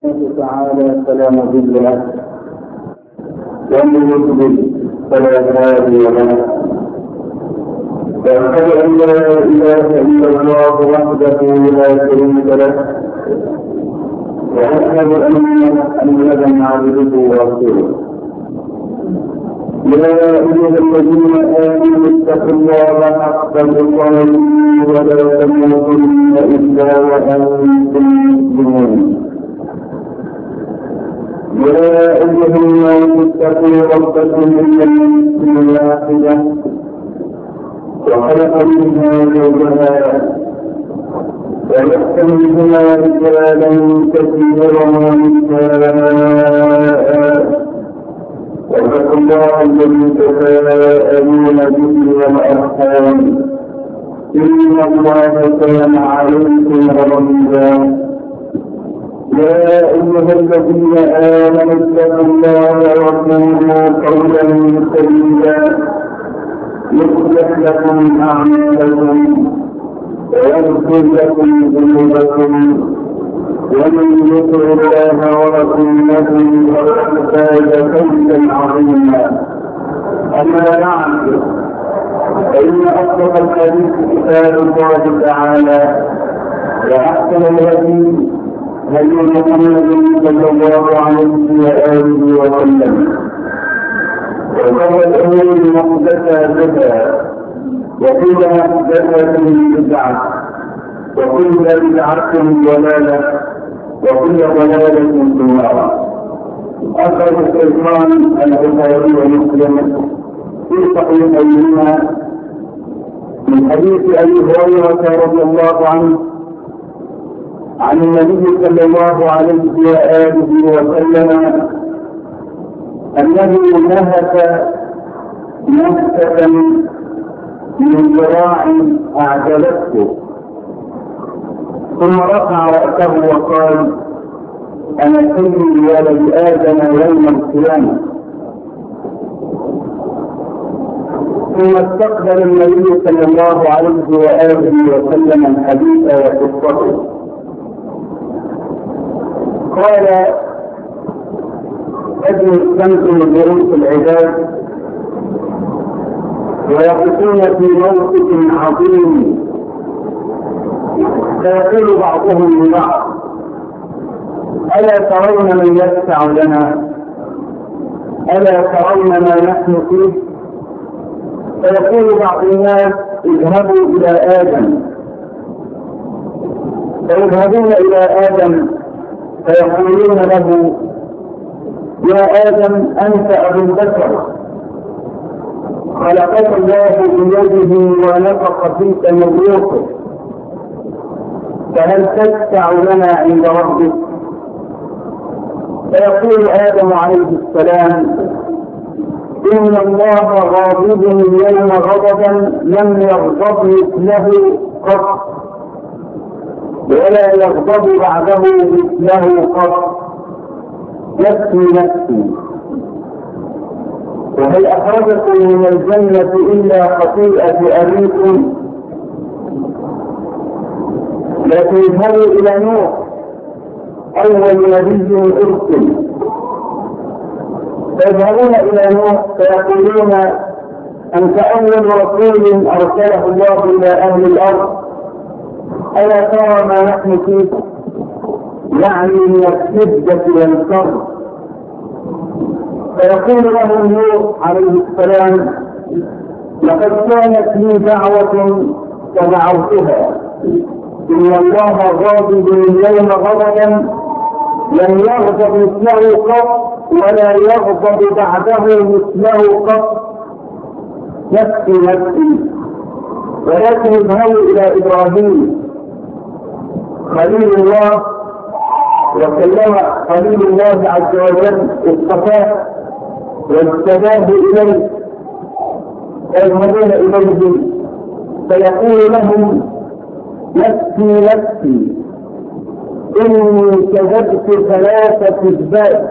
تعالى فلا مضل له ومن يضلل فلا هادي له. واشهد ان لا اله الا الله وحده لا شريك له واشهد ان محمدا عبده ورسوله. يا ايها الذين امنوا اتقوا الله حق تقاته ولا تموتن الا وانتم مسلمون. يا أيها الناس اتقوا ربكم من نفس واحدة وخلق منها زوجها وبث منهما رجالا كثيرا ونساء واتقوا الله الذي تساءلون به والأرحام إن الله كان عليكم رقيبا. يا أيها الذين آمنوا اتقوا الله وقولوا قولا سديدا يصلح لكم أعمالكم ويغفر لكم ذنوبكم ومن يطع الله ورسوله فقد فاز فوزا عظيما. أما بعد فإن أصدق الحديث كتاب الله تعالى وأحسن الهدي هدي محمد صلى الله عليه وآله وسلم وشر الأمور محدثاتها وكل محدثة بدعة وكل بدعة ضلالة وكل ضلالة في النار. أخرج الشيخان البخاري ومسلم في صحيحيهما من حديث أبي هريرة رضي الله عنه عن النبي صلى الله عليه وآله وسلم أنه نهك نهكة من ذراع أعجبته ثم رفع رأسه وقال: أنا سيد ولد آدم يوم القيامة. ثم استقبل النبي صلى الله عليه وآله وسلم الحديث وقصته. قال: ابن الشمس من دروس العباد ويقفون في موقف عظيم فيقول بعضهم لبعض: ألا ترون من يشفع لنا؟ ألا ترون ما نحن فيه؟ فيقول بعض الناس: اذهبوا إلى آدم. فيذهبون إلى آدم فيقولون له: يا آدم أنت أبو البشر، خلقك الله بيده ونفخ فيك من روحه، فهل تشفع لنا عند ربك؟ فيقول آدم عليه السلام: إن الله غاضب اليوم غضبا لم يغضب مثله قط ولا يغضب بعده مثله قط، نفسي نفسي. وهل أخرجكم من الجنة إلا خطيئة أبيكم؟ لكن اذهبوا إلى نوح أول نبي أرسل. فيذهبون إلى نوح فيقولون: أنت أول رسول أرسله الله إلى أهل الأرض، ألا ترى ما نحن فيه؟ يعني من الشدة والكرب. فيقول له نوح عليه السلام: لقد كانت لي دعوة فدعوتها، إن الله غاضب اليوم غضبا لم يغضب مثله قط ولا يغضب بعده مثله قط، نفسي نفسي. ولكن اذهبوا إلى إبراهيم خليل الله، وكلم خليل الله عز وجل اصطفاه واجتباه إليه، فيذهبون إليه فيقول لهم: نفسي نفسي، إني كذبت 3 كذبات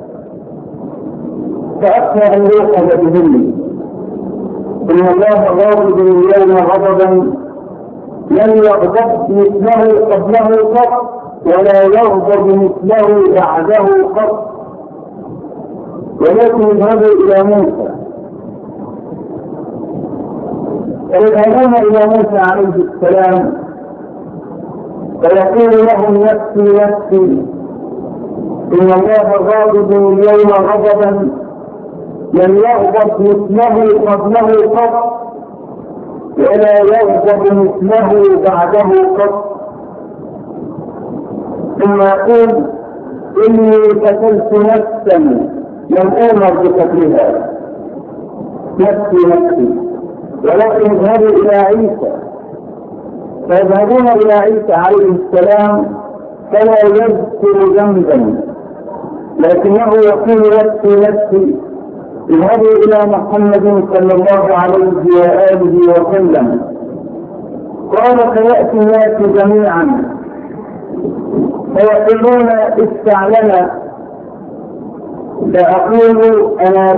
فأخشى أن يؤخذ بهن. إن الله غاضب اليوم غضبا لم يغضب مثله قبله قط ولا يغضب مثله بعده قط. ولكن اذهبوا إلى موسى، فيذهبون إلى موسى عليه السلام فيقول لهم نفسي نفسي إن الله غاضب اليوم غضبا لم يغضب مثله قبله قط ولا يغضب مثله بعده قط. ثم يقول إني قتلت نفسا لم أؤمر بقتلها نفسي نفسي. ولكن اذهبوا إلى عيسى، فيذهبون إلى عيسى عليه السلام فلا يذكر ذنبا لكنه يقول نفسي نفسي. اذهبوا إلى محمد صلى الله عليه وآله وسلم قال فيأتي الناس جميعا فيقولون اشفع لنا، فأقول أنا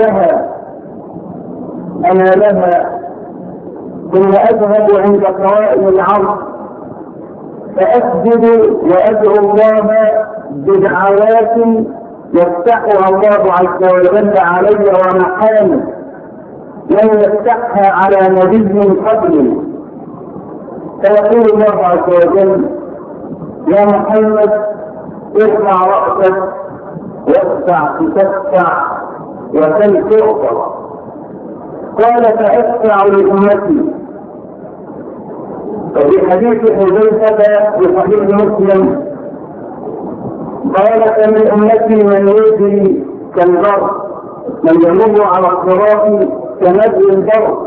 لها. ثم أذهب عند قوائم العرض فأسجد وأدعو الله بدعوات يفتحها الله عز وجل علي ومحامي لم يفتحها على نبي قبلي. فيقول الله عز وجل يا محمد ارفع رأسك وادفع تشفع وسل تعطى. قال فأشفع لأمتي. وفي حديث حذيفة في صحيح مسلم قال فمن أمتي من يجري كالبر من يمر على الصراط كمجري البر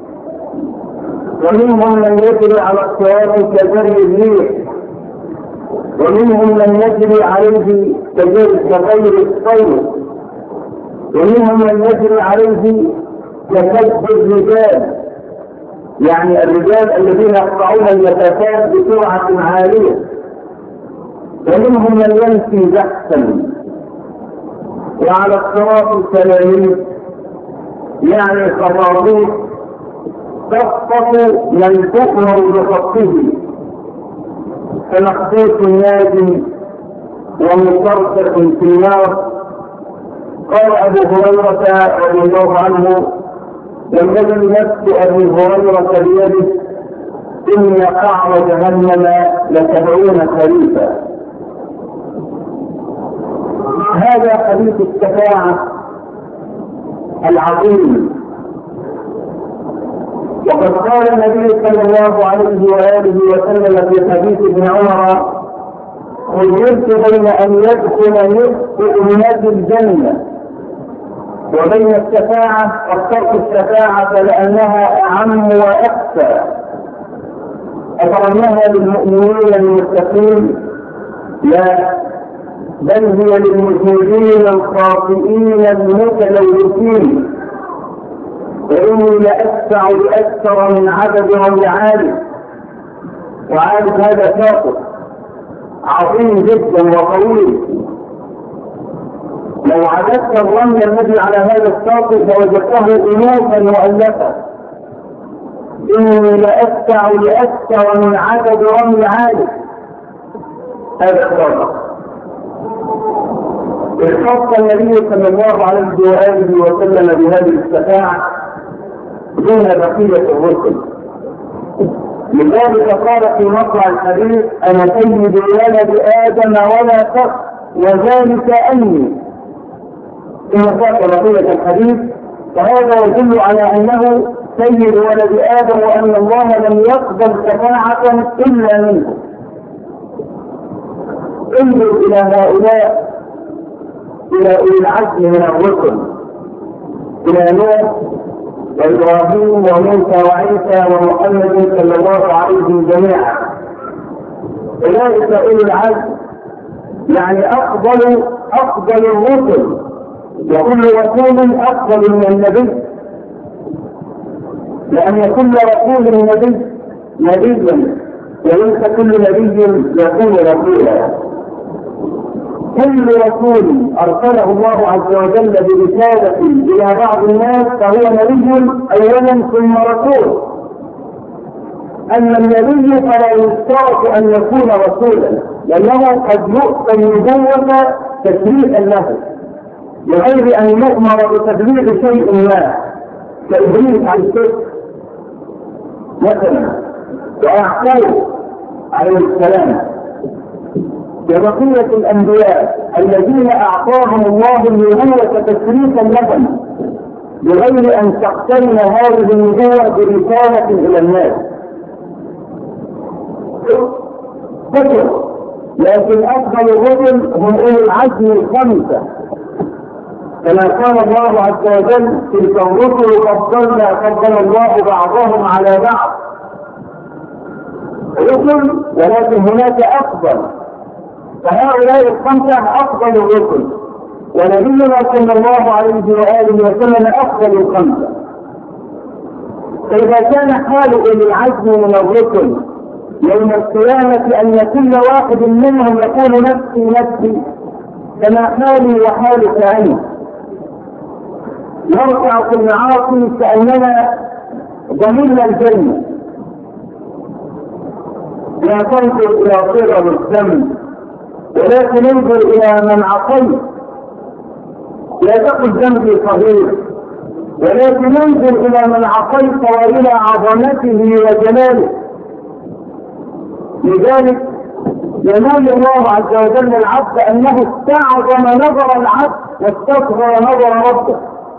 ومنهم من يجري على الصراط كجري الريح ومنهم من يجري عليه كغير الطير ومنهم من يجري عليه ككسب الرجال، يعني الرجال الذين يقطعون المسافات بسرعة عالية. ومنهم من يمشي بحثا. وعلى الصراط الكلامي يعني خطاطيف تخطف من تؤمر بخطه كمخطوط ناج ومصرفة في النار. قال أبو هريرة رضي الله عنه والذي نفس أبي هريرة بيده إن قعر جهنم ل70 خريفا. هذا حديث الشفاعة العظيم. وقد قال النبي صلى الله عليه وآله وسلم في حديث ابن عمر خيرت بين أن يدخل نصف أمة الجنة وبين الشفاعة واخترت الشفاعة لأنها أعم وأخفى. أترونها للمؤمنين المتقين؟ لا، بل هي للمذنبين الخاطئين المتلوثين. وإني لأشفع لأكثر من عدد رمل عالي، وعالي هذا شاطئ عظيم جدا وطويل. لو عددت الرمل الذي على هذا الشاطئ فوجدته ألوفا مؤلفة. إني لأشفع لأكثر من عدد رمل عالي. هذا الشاطئ اختص النبي صلى الله عليه وآله وسلم بهذه الشفاعة دون بقية الرسل. لذلك قال في مطلع الحديث أنا سيد ولد آدم ولا فخر وذلك أني. إن فات بقية الحديث فهذا يدل على أنه سيد ولد آدم وأن الله لم يقبل شفاعة إلا منه. انظر إلى هؤلاء، إلى أولي العزم من الرسل، إلى نوح وإبراهيم وموسى وعيسى ومحمد صلى الله عليه جميعا. أولئك أولي العزم يعني أفضل الرسل، وكل رسول أفضل من النبي، لأن كل رسول نبيا وليس كل نبي يكون رسولا. كل رسول أرسله الله عز وجل برسالة إلى بعض الناس فهو نبي أولا ثم رسول. أما النبي فلا يشترط أن يكون رسولا، لأنه قد يؤتى النبوة تشريعا له بغير أن يؤمر بتبليغ شيء ما، كإبليس عن الشرك مثلا، ويعقوب عليه السلام، وبقية الأنبياء الذين أعطاهم الله النبوة تشريفا لهم بغير أن تقترن هذه النبوة برسالة إلى الناس. كثر، لكن أفضل الرسل هم أولي العزم الخمسة، كما قال الله عز وجل: تلك الرسل فضل الله بعضهم على بعض. رسل ولكن هناك أفضل، فهؤلاء الخمسة أفضل الرسل، ونبينا صلى الله عليه وآله وسلم أفضل الخمسة. فإذا كان حال أولي العزم من الرسل يوم القيامة أن كل واحد منهم يقول نفسي نفسي كما حالي وحالك أنت، نرجع في المعاصي كأننا ضمننا الجنة، لا تنظر إلى صغر الذنب ولكن انظر إلى من عصيت، لا تقل ذنبي صغير ولكن انظر إلى من عصيت وإلى عظمته وجلاله. لذلك ينال الله عز وجل العبد أنه استعظم نظر العبد واستصغر نظر ربه.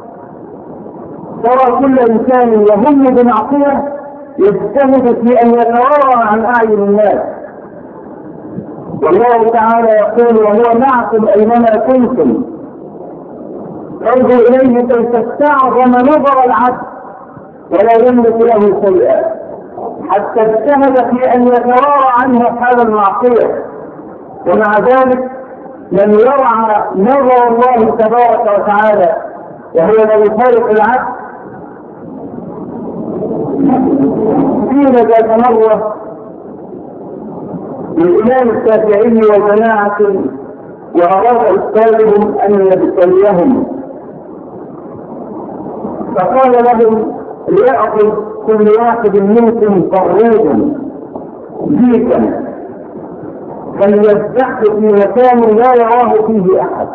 ترى كل إنسان يهم بمعصية يجتهد في أن يتورع عن أعين الناس، والله تعالى يقول: وهو معكم أينما كنتم. انظر إليه كي تستعظم نظر العبد ولا يملك له شيئا، حتى اجتهد في أن يتورع عنه حال المعصية، ومع ذلك لم يرعى نظر الله تبارك وتعالى، وهو الذي خالق العبد. قيل ذات مرة للإمام الشافعي وجماعة وأراد أستاذهم أن يبتليهم، فقال لهم: ليأخذ كل واحد منكم طرودا ديكا فليذبحه في مكان لا يراه فيه أحد.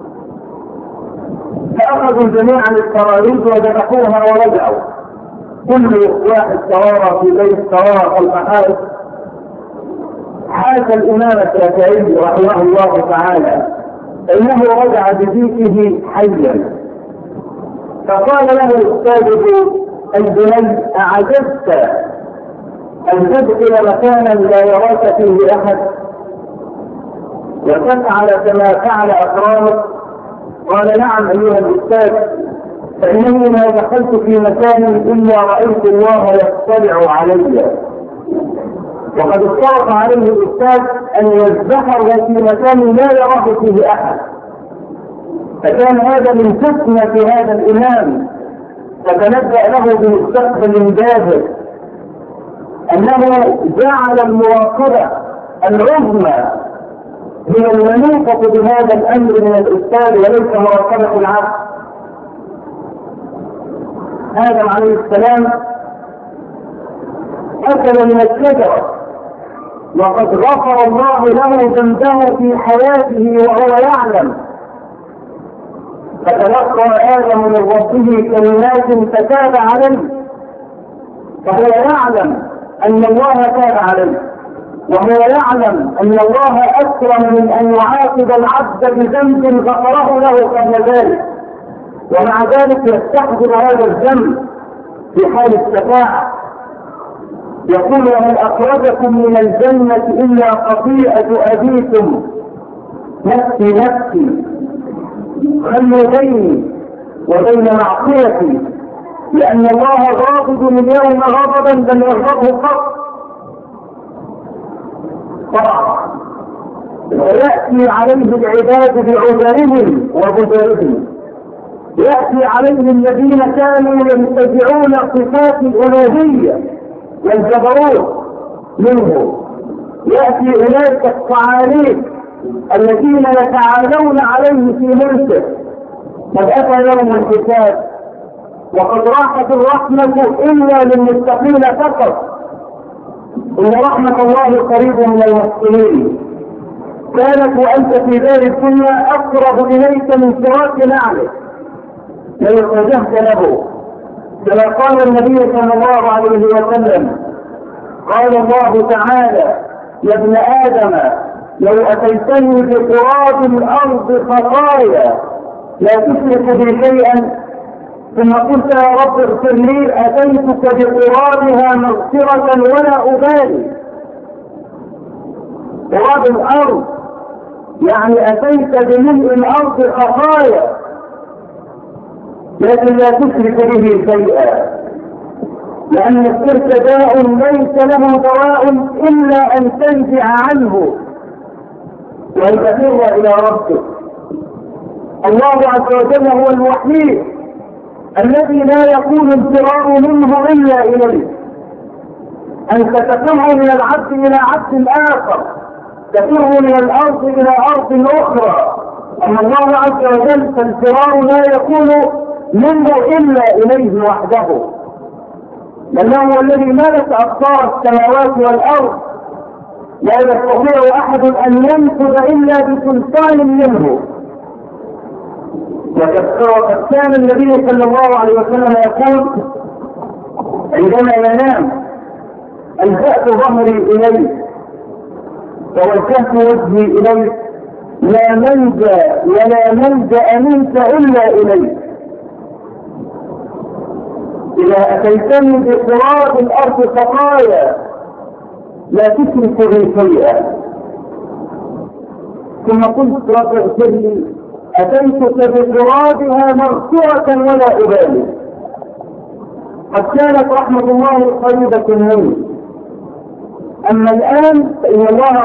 فأخذوا جميعا الطراريد وذبحوها ورجعوا، كل واحد توارى في بيت توارى الحائط. حاك الإمام الشافعي رحمه الله تعالى إنه رجع بديكه حيا، فقال له أستاذه: البني أعجزت أن تدخل مكانا لا يراك فيه أحد وتفعل كما فعل أقرانك؟ قال: نعم أيها الأستاذ، فإنني ما دخلت في مكان إلا رأيت الله يطلع علي. وقد اشترط عليه الأستاذ أن يذبحه في مكان لا يراه فيه أحد، فكان هذا من حكمة هذا الإمام، فتنبأ له بمستقبل باهر أنه جعل المراقبة العظمى من المنوطة بهذا الأمر من الأستاذ وليس مراقبة العبد. آدم عليه السلام أكل من الشجرة وقد غفر الله له ذنبه في حياته وهو يعلم، فتلقى آدم من ربه كلمات فتاب عليه، فهو يعلم أن الله تاب عليه، وهو يعلم أن الله أكرم من أن يعاقب العبد بذنب غفره له قبل ذلك، ومع ذلك يستحضر هذا الذنب في حال الشفاعة. يقول: ومن أخرجكم من الجنة إلا خطيئة أبيكم نفسي نفسي، خلوا بيني وبين معصيتي، لأن الله غاضب اليوم غضبا لم يغضبه قط. ويأتي عليه العباد بعذرهم وبذرهم، يأتي عليه الذين كانوا ينتزعون صفات الألوهية والجبروت منه، يأتي أولئك الصعاليك الذين يتعالون عليه في ملكه. قد أتى يوم الحساب وقد راحت الرحمة إلا للمتقين فقط، إن رحمة الله قريب من المحسنين. كانت وأنت في دار الدنيا أقرب إليك من فراق نعلك لو اتجهت له، كما قال النبي صلى الله عليه وسلم: قال الله تعالى: يا ابن آدم لو أتيتني بقراب الأرض خطايا لا تشرك بي شيئا، ثم قلت يا رب اغفر لي، أتيتك بقرابها مغفرة ولا أبالي. قراب الأرض يعني أتيت بملء الأرض خطايا لكن لا تشرك به شيئا، لأن الشرك داء ليس له دواء إلا أن تنزع عنه وأن تفر إلى ربك. الله عز وجل هو الوحيد الذي لا يكون الفرار منه إلا إليه. أنت تفر من العبد إلى عبد آخر، تفر من الأرض إلى أرض أخرى، أما الله عز وجل فالفرار لا يكون منه إلا إليه وحده، لأنه هو الذي ملك أبصار السماوات والأرض، لا يستطيع أحد أن ينفذ إلا بسلطان منه. وقد كان النبي صلى الله عليه وسلم يقول عندما ينام: ألجأت ظهري إليه ووجهت وجهي إليه، لا ملجأ ولا ملجأ منك إلا إليه. إذا أتيتني بقراب الأرض خطايا لا تشرك بي شيئا، ثم قلت رب اغفر لي، أتيتك بقرابها مغفرة ولا أبالي. قد كانت رحمة الله قريبة مني، أما الآن فإن الله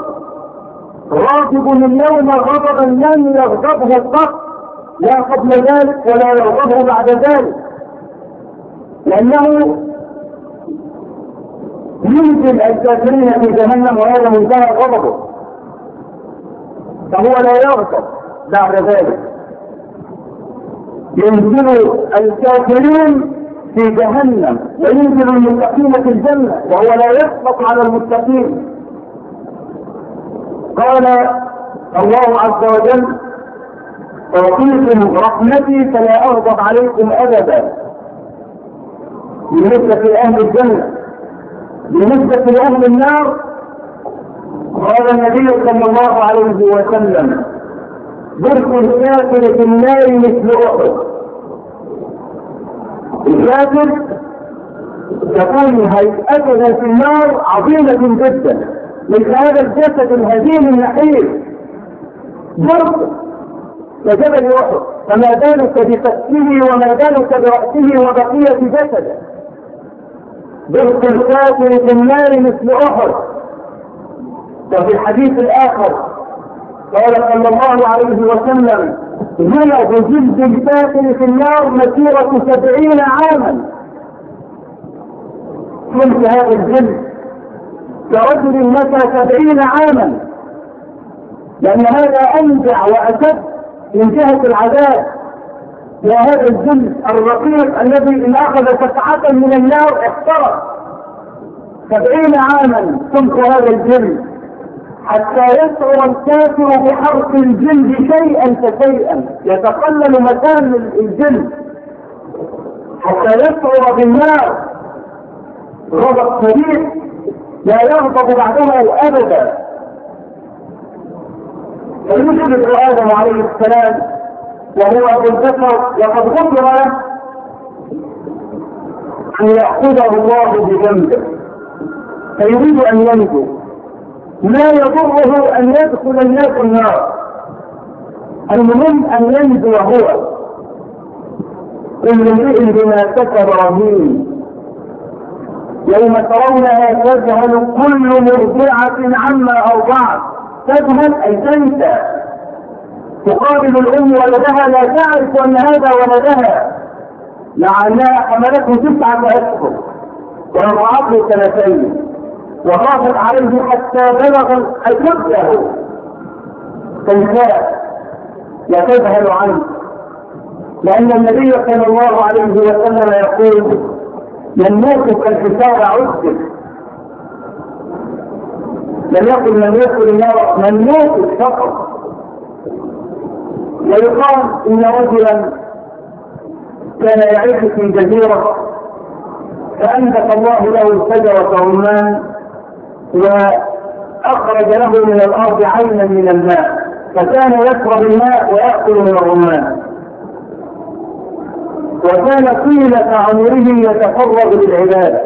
غاضب اليوم غضبا لم يغضبه قط، لا قبل ذلك ولا يغضبه بعد ذلك، لأنه ينزل الكافرين في جهنم وهذا منتهى غضبه، فهو لا يغضب بعد ذلك. ينزل الكافرين في جهنم وينزل المتقين في الجنة وهو لا يسقط على المتقين. قال الله عز وجل: أعطيكم رحمتي فلا أغضب عليكم أبدا. بالنسبة لأهل الجنة. بالنسبة لأهل النار قال النبي صلى الله عليه وسلم: برك الكافر في النار مثل أحد. الكافر تكون هيئته في النار عظيمة جدا، مثل هذا الجسد الهزيم النحيف برك كجبل أحد، فما بالك بفتحه وما بالك برأسه وبقية جسده. برك الكافر في النار مثل أحد. وفي الحديث الآخر قال صلى الله عليه وسلم: جلد جلد الكافر في النار مسيرة 70 عاما. كنت هذا الجلد كرجل مشى 70 عاما، لأن هذا أنجع وأشد من جهة العذاب. وهذا الجلد الرقيق الذي إن أخذ فتحة من النار احترق. 70 عاما كنت هذا الجلد حتى يشعر الكافر بحرق الجلد شيئا فشيئا، يتقلل مكان الجلد حتى يشعر بالنار غضب شديد لا يغضب بعده ابدا. فيشرك آدم عليه السلام وهو ابو البشر وقد غفر له ان يأخذه الله بجنبه فيريد ان ينجو، لا يضره ان يدخل الناس النار، المهم ان ينجو هو. كل امرئ بما كسب رهين، يوم ترونها تذهل كل مرضعة عما أرضعت. تذهل أي تنسى، تقابل الأم ولدها لا تعرف أن هذا ولدها، لعلها حملته 9 أشهر ورضعته 2 وخافت عليه حتى بلغ أشده، تنساه لا تذهل عنه، لأن النبي صلى الله عليه وسلم يقول: من موت كالحساب عذب. لم يقل من يدخل النار من موت فقط. ويقال إن رجلا كان يعيش في جزيرة فأنبت الله له شجرة رمان وأخرج له من الأرض عينا من الماء، فكان يشرب الماء ويأكل من الرمان، وكان طيلة عمره يتفرغ للعبادة،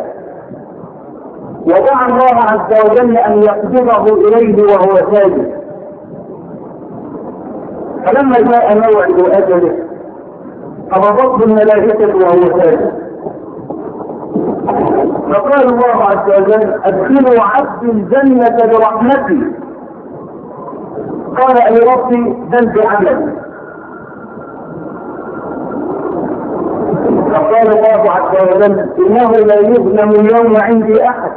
ودعا الله عز وجل أن يقبضه إليه وهو ساجد. فلما جاء موعد أجله قبضته الملائكة وهو ساجد، فقال الله عز وجل ادخلوا عبد الجنة برحمتي. قال اي ربي بل بعملي. فقال الله عز وجل انه لا يظلم اليوم عندي احد.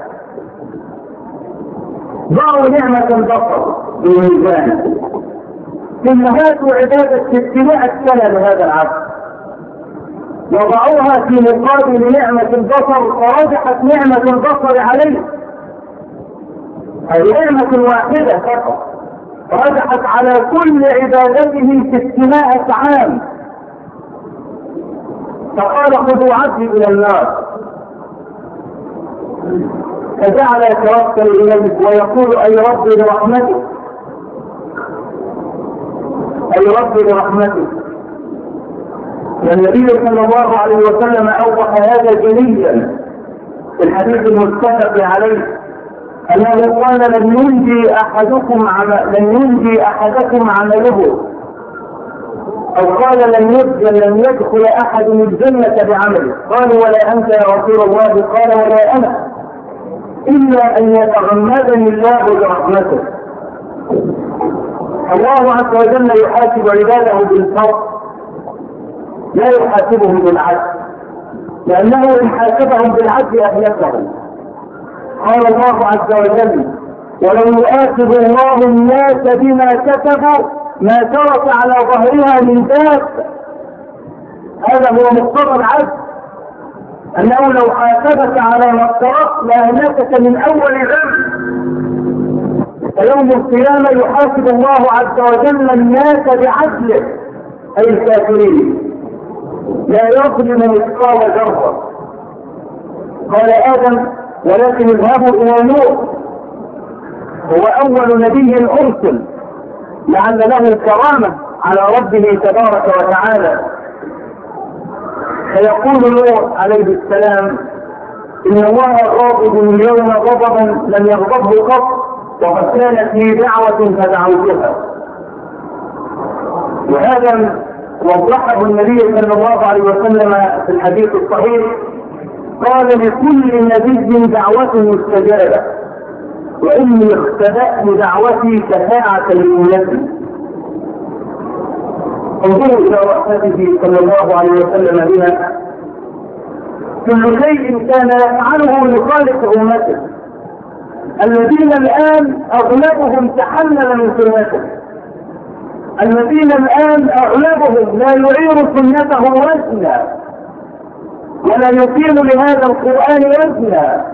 ضعوا نعمة البصر بالميزان ثم هاتوا عبادة 600 سنة لهذا العبد وضعوها في مقابل نعمة البصر، فرجحت نعمة البصر عليه، هذه نعمة واحدة فقط رجحت على كل عبادته 600 عام. فقال خذوا عبدي إلى النار، فجعل يتوكل إليه ويقول أي ربي برحمتك، أي ربي برحمتك. والنبي صلى الله عليه وسلم أوضح هذا جليا في الحديث المتفق عليه أنه قال لن ينجي أحدكم عمله، أو قال لن يدخل أحد الجنة بعمله. قالوا ولا أنت يا رسول الله؟ قال ولا أنا، إلا أن يتغمدني الله برحمته. الله عز وجل يحاسب عباده بالفضل لا يحاسبهم بالعدل، لأنه إن حاسبهم بالعدل أهلكهم. قال الله عز وجل ولو يؤاخذ الله الناس بما كسبوا ما ترك على ظهرها من دابة. هذا هو مقتضى العدل، أنه لو حاسبك على ما اقترفت لأهلكك من أول ذنب. فيوم القيامة يحاسب الله عز وجل الناس بعدله، أي الكافرين لا يظلم مثقال ذرة. قال آدم ولكن اذهبوا إلى نوح، هو أول نبي أرسل لعل له الكرامة على ربه تبارك وتعالى. فيقول نوح عليه السلام إن الله غاضب اليوم غضبا لم يغضبه قط، وقد كانت لي دعوة فدعوتها. وهذا وضحه النبي صلى الله عليه وسلم في الحديث الصحيح، قال لكل نبي دعوة مستجابة، وإني اختبأت دعوتي شفاعة لأمتي. انظروا إلى رأفته صلى الله عليه وسلم بنا، كل شيء كان يفعله لخالق أمته، الذين الآن أغلبهم تحلل من سنته، الذين الآن أغلبهم لا يعير سنته وزنا ولا يقيم لهذا القرآن وزنا.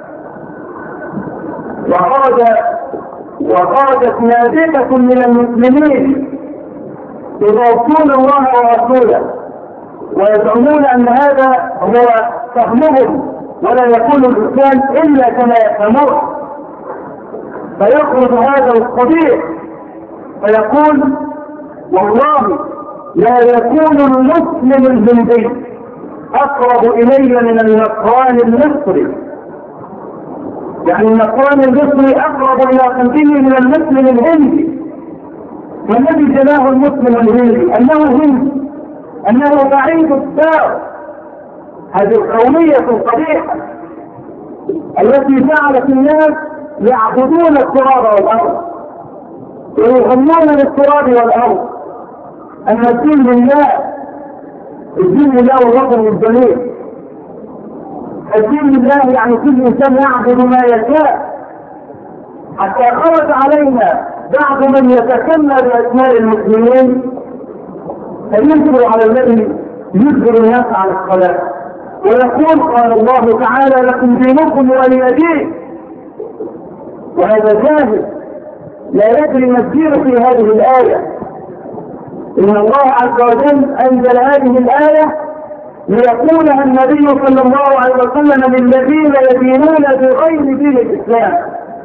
وخرجت نادقة من المسلمين يضاهون الله ورسوله ويزعمون أن هذا هو فهمهم، ولا يكون الإسلام إلا كما يفهمون. فيخرج هذا القبيح فيقول والله لا يكون المسلم الهندي أقرب إلي من النصراني المصري، يعني النصراني المصري أقرب إلى قلبه من المسلم الهندي. والذي جناه المسلم الهندي أنه هندي، أنه بعيد الدار. هذه القومية القبيحة التي جعلت الناس يعبدون التراب والأرض ويغنون للتراب والأرض. أن الدين لله، الدين لله الوطن الجميل، الدين لله يعني كل إنسان يعبد ما يشاء، حتى خرج علينا بعض من يتسمى بأسماء المسلمين فينكر على الذي يجبر الناس على الصلاة ويقول قال الله تعالى لكم دينكم ولي دين. وهذا جاهل لا يدري ما الدين في هذه الآية. إن الله عز وجل أنزل هذه الآية ليقولها النبي صلى الله عليه وسلم للذين يدينون بغير دين الإسلام،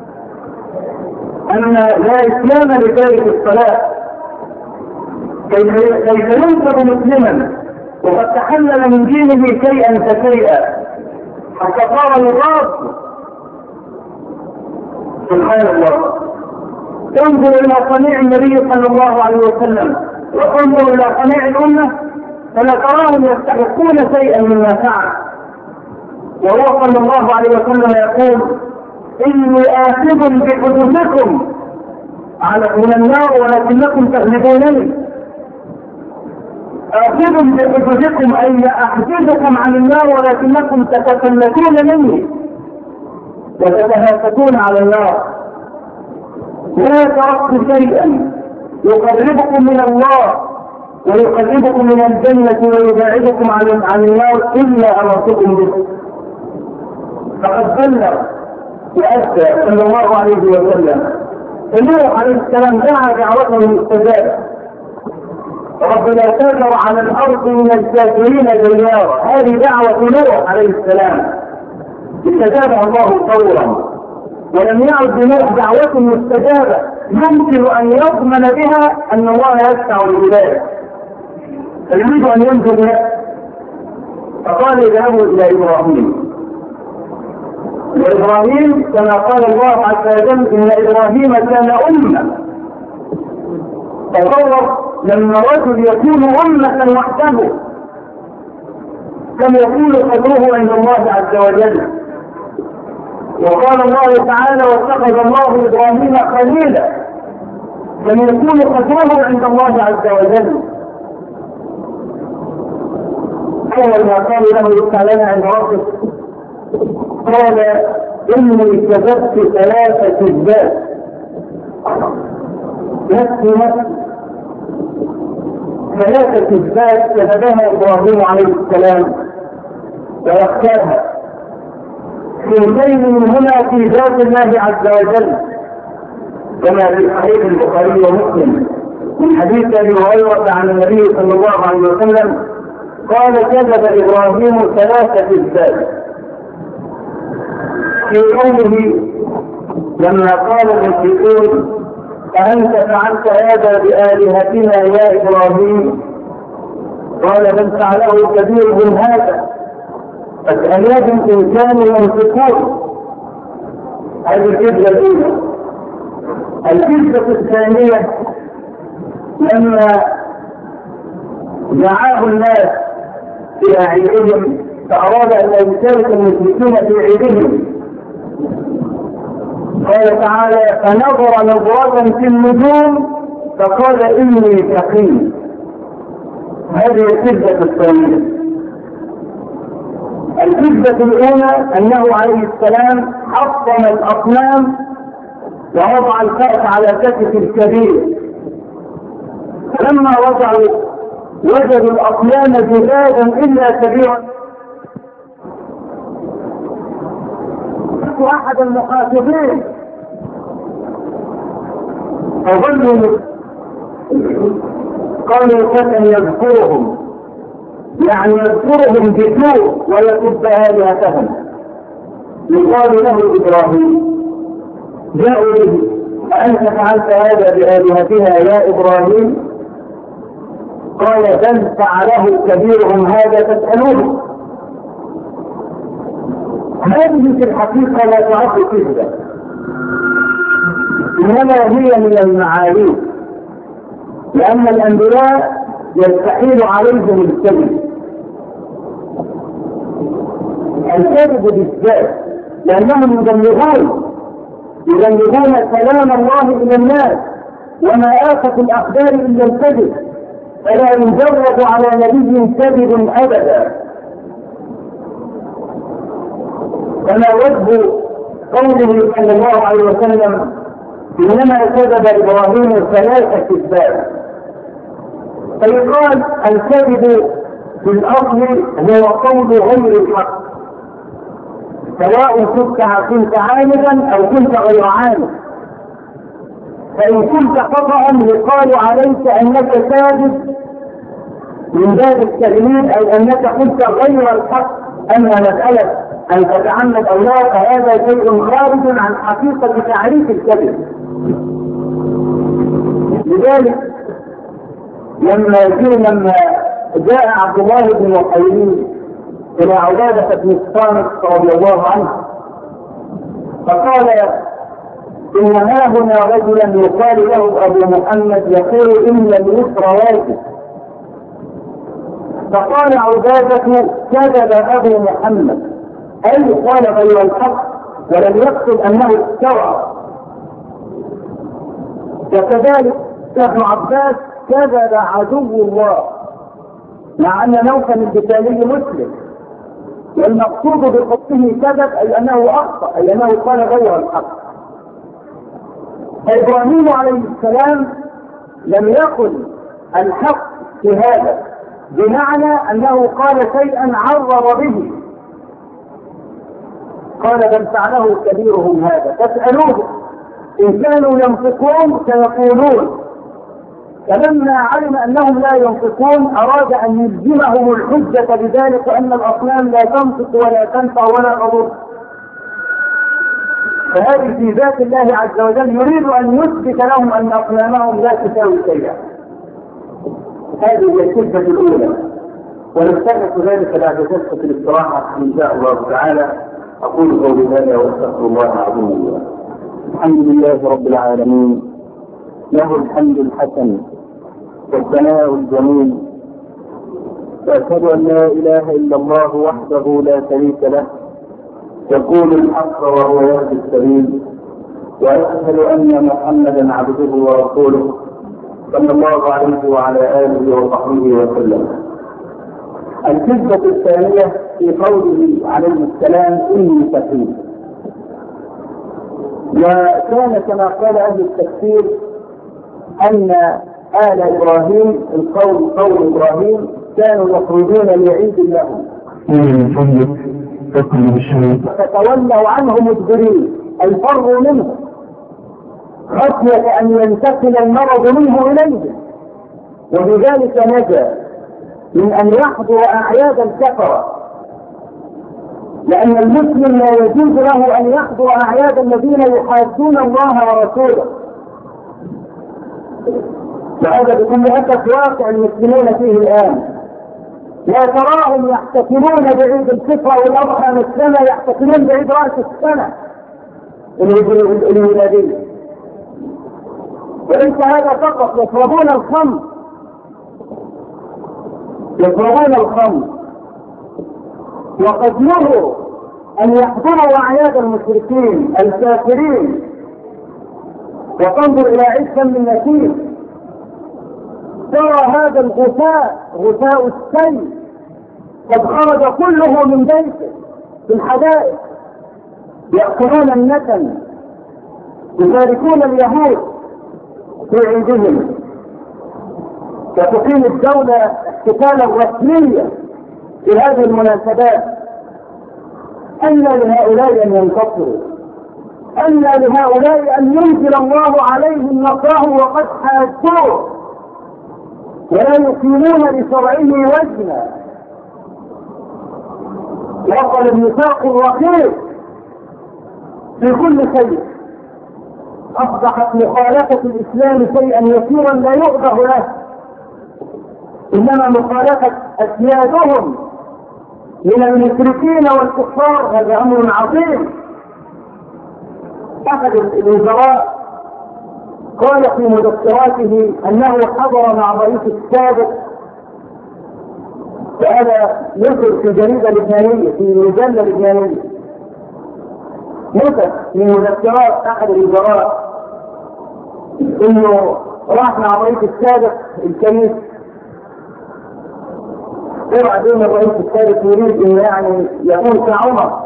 أن لا إسلام لتارك الصلاة. كيف ينسب مسلما وقد تحلل من دينه شيئا فشيئا حتى صار يضاد؟ سبحان الله. انظر إلى صنيع النبي صلى الله عليه وسلم وانظر إلى صنيع الأمة فلا تراهم يستحقون شيئا مما فعل. وهو صلى الله عليه وسلم يقول: إني آخذ بحدودكم من النار ولكنكم تغلبونني. آخذ بحدودكم أي أحجزكم عن النار ولكنكم تتفلتون مني وتتهافتون على النار. لا تركت شيئا يقربكم من الله ويقربكم من الجنة ويبعدكم عن النار إلا أمرتكم به. فقد بلغ وأدى صلى الله عليه وسلم. نوح عليه السلام دعا دعوته مستجابة: رب لا تذر على الأرض من الكافرين ديارا. هذه دعوة نوح عليه السلام استجابها الله فورا، ولم يعد لنوح دعوة مستجابة يمكن أن يضمن بها أن الله يسمع العباد، فيريد أن ينزل له. فقال: اذهبوا إلى إبراهيم. وإبراهيم كما قال الله عز وجل: إن إبراهيم كان أمة. تصور لما رجل يكون أمة وحده كم يكون قدره عند الله عز وجل. وقال الله تعالى: واتخذ الله إبراهيم خليلا. كم يكون قدره عند الله عز وجل. أول ما قال له: ادفع لنا عند ربك، قال: إني كذبت 3 كذبات. نفسي 3 كذبات كذبها إبراهيم عليه السلام ويختارها. كلمتين منهما في ذات الله عز وجل كما في صحيح البخاري ومسلم من حديث أبي هريرة عن النبي صلى الله عليه وسلم قال: كذب إبراهيم 3 كذبات. في قوله لما قال المشركون: أأنت فعلت هذا بآلهتنا يا إبراهيم؟ قال: بل فعله كبيرهم هذا فاسألهم إن كانوا ينطقون. هذه الكذبة الأولى. الكذبة الثانية لما دعاه الناس إلى عيدهم فأراد أن يشارك المشركين في عيدهم، قال تعالى: فنظر نظرة في النجوم فقال: إني سقيم. هذه الكذبة الثانية. الكذبة الأولى أنه عليه السلام حطم الأصنام ووضع الفأس على كتف الكبير، فلما وضعوا وجدوا الأصنام جذاذا إلا كبيرا. أحد المخاطبين فظلوا قالوا: فتى يذكرهم، يعني يذكرهم بسوء ويسب آلهتهم. يقال له إبراهيم. جاءوا به: أأنت فعلت هذا بآلهتنا يا إبراهيم؟ قال: بل فعله كبيرهم هذا فاسألوه. هذه في الحقيقة لا تعد كذبة، إنما هي من المعاريف، لأن الأنبياء يستحيل عليهم الكذب. الكذب بالذات لأنهم يبلغون كلام الله إلى الناس، وما آفة الأخبار إلا الكذب، فلا يجرب على نبي كذب أبدا. فما وجه قوله صلى الله عليه وسلم: إنما كذب إبراهيم 3 كذبات؟ فيقال الكذب في الأصل هو قول غير الحق، سواء كنت عامدا أو كنت غير عامد. فإن كنت خطأ يقال عليك أنك كاذب من باب التغليب، أي أنك كنت غير الحق. أما مسألة أن تتعمد أو لا فهذا شيء خارج عن حقيقة تعريف الكذب. لذلك لما جاء عبد الله بن وقيل إلى عبادة بن الصامت رضي الله عنه فقال إن هاهنا رجلا يقال له أبو محمد يقول إن اليسر واجب. فقال عبادة كذب أبو محمد، أي قال غير الحق ولم يقصد أنه استوى. وكذلك ابن عباس كذب عدو الله، مع أن نوفا البتالي مسلم، والمقصود بقصده كذب أي أنه أخطأ، أي أنه قال غير الحق. إبراهيم عليه السلام لم يقل الحق في هذا بمعنى أنه قال شيئا عرض به، قال بل فعله كبيرهم هذا فاسألوه إن كانوا ينطقون سيقولون. فلما علم أنهم لا ينطقون أراد أن يلزمهم الحجة بذلك، وأن الأصنام لا تنطق ولا تنفع ولا تضر. فهذه في ذات الله عز وجل يريد أن يثبت لهم أن أصنامهم لا تساوي شيئا. هذه هي الكذبة الأولى، ونستغرق ذلك بعد جلسة الاستراحة إن شاء الله تعالى. أقول قولي هذا وأستغفر الله العظيم لي. الحمد لله رب العالمين، له الحمد الحسن والثناء الجميل، وأشهد أن لا إله إلا الله وحده لا شريك له يقول الحق وهو يهدي السبيل، وأشهد أن محمدا عبده ورسوله صلى الله عليه وعلى آله وصحبه وسلم. الكذبة الثانية في قوله عليه السلام إني سفيه. وكان كما قال أهل التفسير أن آل إبراهيم قول إبراهيم كانوا يخرجون لعيد لهم فتولوا عنه مدبرين، أي فروا منه خشية أن ينتقل المرض منه إليه، وبذلك نجا من أن يحضر أعياد الكفرة، لأن المسلم لا يجوز له أن يحضر أعياد الذين يحادون الله ورسوله. وهذا بكل أسف واقع المسلمين فيه الآن. لا تراهم يحتفلون بعيد الفطر والأضحى مثلما يحتفلون بعيد رأس السنة الميلادية. وليس هذا فقط، يشربون الخمر، وقد نهوا أن يحضروا أعياد المشركين الكافرين. وتنظر إلى عيد شم النسيم ترى هذا غثاء السيل قد خرج كله من بيته في الحدائق، يأكلون النتن، يشاركون اليهود في عيدهم، وتقيم الدولة احتفالا رسميا في هذه المناسبات. أن لهؤلاء أن ينتصروا، أن لهؤلاء أن ينزل الله عليهم نصره وقد حادوه ولا يقيمون لشرعه وزنا. وقال الميثاق الرقيق في كل شيء. أصبحت مخالفة الإسلام شيئا يسيرا لا يؤبه له، إنما مخالفة أسيادهم من المشركين والكفار هذا أمر عظيم. أحد الوزراء قال في مذكراته أنه حضر مع الرئيس السابق، وهذا يذكر في جريدة لبنانية في مجلة لبنانية، نكت من مذكرات أحد الوزراء إنه راح مع الرئيس السابق الكنيسة، وبعدين الرئيس السابق يريد إنه يعني يكون كعمر،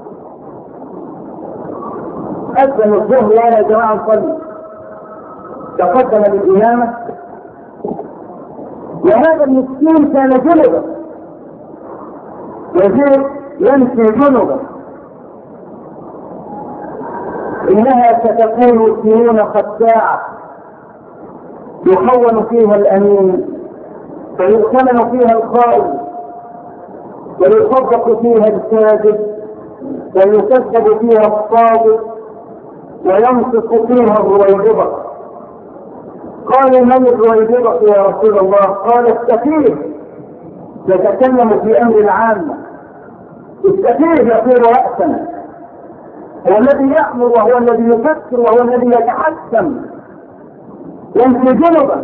أذن الظهر يا جماعة نصلي، تقدم بالإمامة، وهذا المسكين كان جنبا يزيد يمشي جنبا، إنها ستكون سنون خداعة يخون فيها الأمين ويؤتمن فيها الخائن ويصدق فيها الكاذب ويكذب فيها الصادق وينطق فيها الرويبضة. قالوا من الرويبضة يا رسول الله؟ قال السفيه يتكلم في أمر العامة. السفيه يطير رأسا، هو الذي يأمر وهو الذي يفكر وهو الذي يتحكم، يمشي جنبا.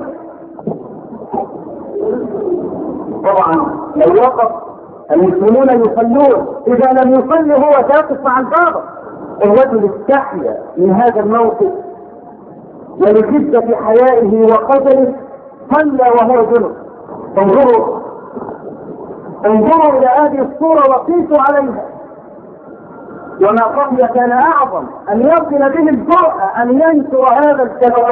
طبعا لو وقف المسلمون يصلون، إذا لم يصلي هو سيقف مع البابا. الرجل استحيا من هذا الموقف ولشدة حيائه وقدره صلى وهو جنب. انظروا إلى هذه الصورة وقيسوا عليها. وما قبل كان أعظم أن يصل به الجرأة أن ينشر هذا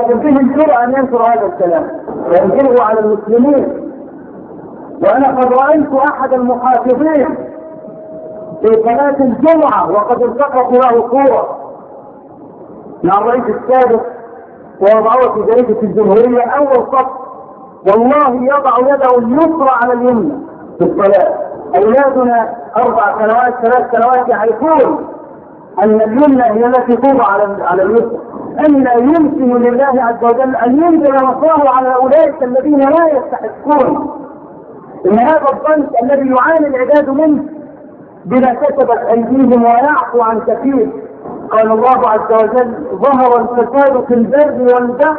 الكلام وينكره على المسلمين. وأنا قد رأيت أحد المحافظين في صلاة الجمعة وقد التقط له صورة مع الرئيس السابق ووضعوه في جريدة الجمهورية أول صف، والله يضع يده اليسرى على اليمنى في الصلاة. أولادنا 4 سنوات 3 سنوات يعرفون أن اليمنى هي التي توضع على اليسرى. أن يمكن لله عز وجل أن ينزل نصره على أولئك الذين لا يستحقون. إن هذا الضنك الذي يعاني العباد منه بما كسبت أيديهم ويعفو عن كثير. قال الله عز وجل ظهر الفساد في البر والبحر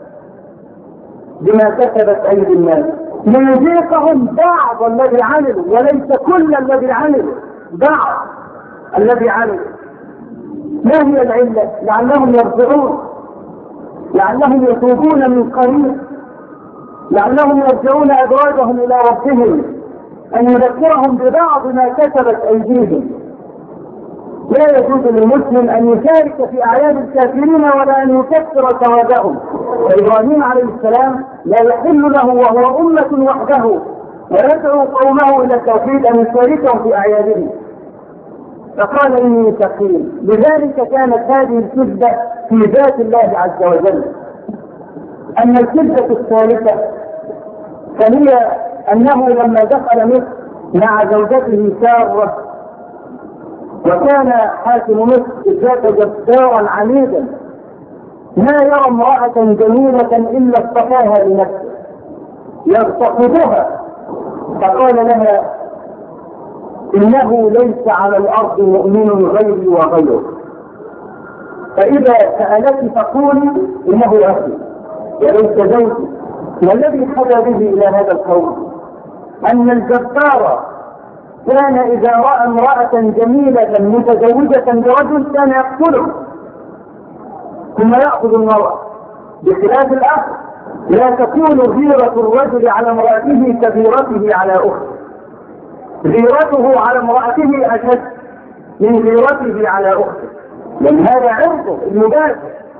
بما كسبت أيدي الناس ليذيقهم بعض الذي عملوا وليس كل الذي عملوا، بعض الذي عملوا. ما هي العلة؟ لعلهم يرجعون، لعلهم يتوبون من قريب، لعلهم يرجعون أدراجهم إلى ربهم، أن يذكرهم ببعض ما كسبت أيديهم. لا يجوز للمسلم أن يشارك في أعياد الكافرين ولا أن يكفر ثوابهم. فإبراهيم عليه السلام لا يحل له وهو أمة وحده ويدعو قومه إلى التوحيد أن يشاركهم في أعيادهم، فقال إني سقيم. لذلك كانت هذه الكذبة في ذات الله عز وجل. أما الكذبة الثالثة فهي أنه لما دخل مصر مع زوجته سارة، وكان حاكم مصر ذات جبارا عنيدا ما يرى امرأة جميلة إلا اصطفاها لنفسه يغتصبها، فقال لها إنه ليس على الأرض مؤمن غيري وغيره، فإذا سألت فقولي إنه أخي وليس زوجي. والذي حدا به إلى هذا القول أن الجبار كان إذا رأى امرأة جميلة متزوجة برجل كان يقتله ثم يأخذ المرأة، بخلاف الأخ لا تكون غيرة الرجل على امرأته كغيرته على أخته. غيرته على امرأته أشد من غيرته على أخته، لأن هذا عرضه المباشر.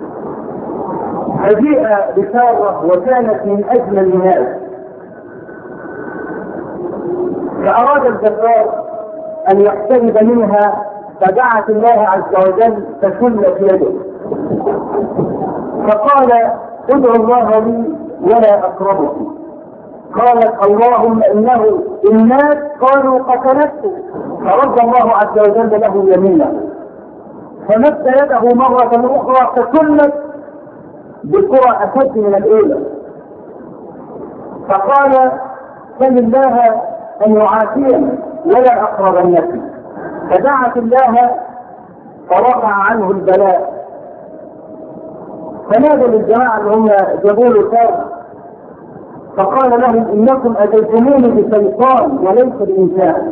فجيء بسارة وكانت من أجمل الناس، فأراد الجبار أن يقترب منها فدعت الله عز وجل فشلت يده، فقال ادعو الله لي ولا أقربك. قالت اللهم إنه الناس قالوا قتلته، فرد الله عز وجل له يمينه فمد يده مرة أخرى فشلت بكرة أشد من الأولى، فقال سل الله أن يعافيني ولا أقربنك، فدعت الله فرفع عنه البلاء. فنادى للجماعة اللي هم جابوا له سار فقال لهم إنكم أتيتموني بشيطان وليس بإنسان.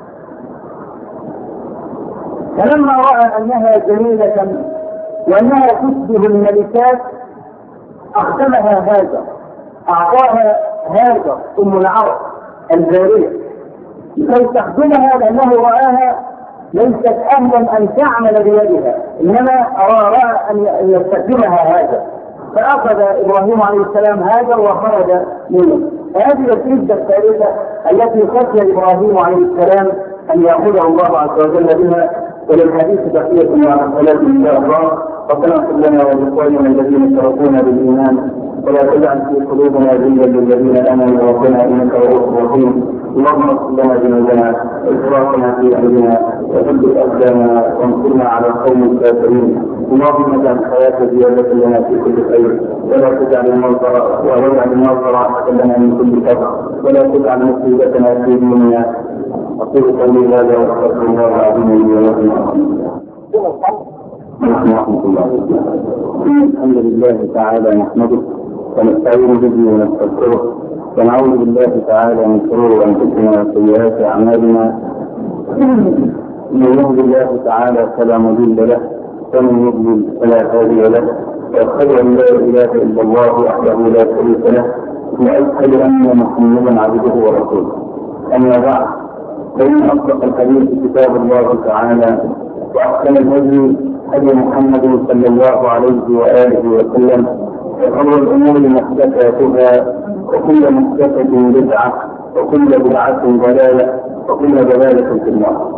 فلما رأى أنها جميلة وأنها تشبه الملكات أخدمها هذا، أعطاها هذا أم العرب الجارية لكي تخدمها، لأنه رآها ليست أهلا أن تعمل بيدها إنما رأى أن يستخدمها هذا، فأخذ إبراهيم عليه السلام هذا وخرج منه. هذه الكذبة الثالثة التي خشي إبراهيم عليه السلام أن يأخذه الله عز وجل بها. وللحديث بقية مع الصلاة إن شاء الله. ربنا اغفر لنا ولإخواننا الذين سبقونا بالإيمان ولا تجعل في قلوبنا غلا للذين آمنوا ربنا إنك رؤوف رحيم. اللهم اغفر لنا ذنوبنا وإسرافنا في أمرنا وثبت أقدامنا وانصرنا على القوم الكافرين. اللهم اجعل الحياة زيادة لنا في كل خير ولا تجعل الموت راحة لنا من كل شر ولا تجعل مصيبتنا في ديننا. أقول قولي هذا وأستغفر الله العظيم لي ولكم. ورحمة الله. الحمد لله تعالى نحمده ونستعين به ونستغفره ونعوذ بالله تعالى من شرور أنفسنا وسيئات أعمالنا. من يهد الله تعالى فلا مضل له ومن يضلل فلا هادي له. وأشهد أن لا إله إلا الله وحده لا شريك له وأشهد أن محمدا عبده ورسوله. أما بعد فإن أصدق الحديث كتاب الله تعالى وأحسن الهدي هدي محمد صلى الله عليه وآله وسلم وشر الأمور محدثاتها وكل محدثة بدعة وكل بدعة ضلالة وكل ضلالة في النار.